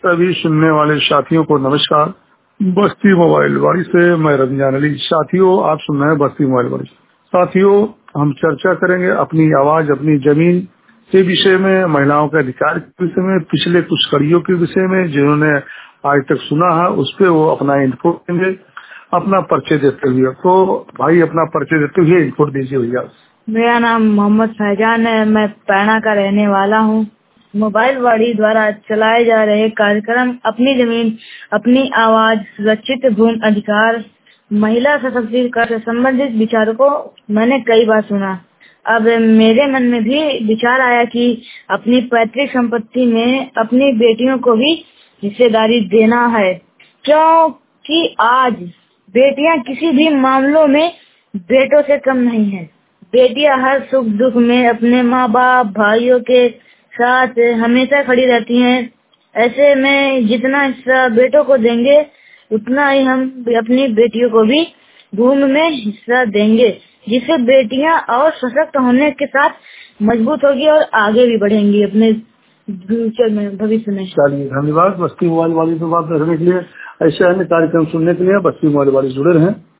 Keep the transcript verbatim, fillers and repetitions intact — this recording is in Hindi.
सभी सुनने वाले साथियों को नमस्कार। बस्ती मोबाइल वाड़ी से मैं रमजान अली। साथियों, आप सुन रहे हैं बस्ती मोबाइल वाड़ी। साथियों, हम चर्चा करेंगे अपनी आवाज अपनी जमीन के विषय में, महिलाओं के अधिकार के विषय में, पिछले कुछ कड़ियों के विषय में जिन्होंने आज तक सुना है उस पर वो अपना इनपुट देंगे, अपना परिचय देते हुए। तो भाई अपना परिचय देते हुए इनपुट दीजिए भैया। मेरा नाम मोहम्मद फैजान है। मैं पैना का रहने वाला हूँ। मोबाइल वाड़ी द्वारा चलाए जा रहे कार्यक्रम अपनी जमीन अपनी आवाज, सुरक्षित भूमि अधिकार, महिला सशक्तिकरण से संबंधित विचारों को मैंने कई बार सुना। अब मेरे मन में भी विचार आया कि अपनी पैतृक संपत्ति में अपनी बेटियों को भी हिस्सेदारी देना है, क्योंकि आज बेटियां किसी भी मामलों में बेटों से कम नहीं है। बेटियां हर सुख दुख में अपने माँ बाप भाइयों के साथ हमेशा खड़ी रहती हैं। ऐसे में जितना हिस्सा बेटों को देंगे उतना ही हम अपनी बेटियों को भी भूमि में हिस्सा देंगे, जिससे बेटियां और सशक्त होने के साथ मजबूत होगी और आगे भी बढ़ेंगी अपने फ्यूचर में, भविष्य में। चलिए, धन्यवाद। बस्ती मोबाइल वाली से बात करने के लिए, ऐसे अन्य कार्यक्रम सुनने के लिए बस्ती मोबाइल वाली जुड़े रहें।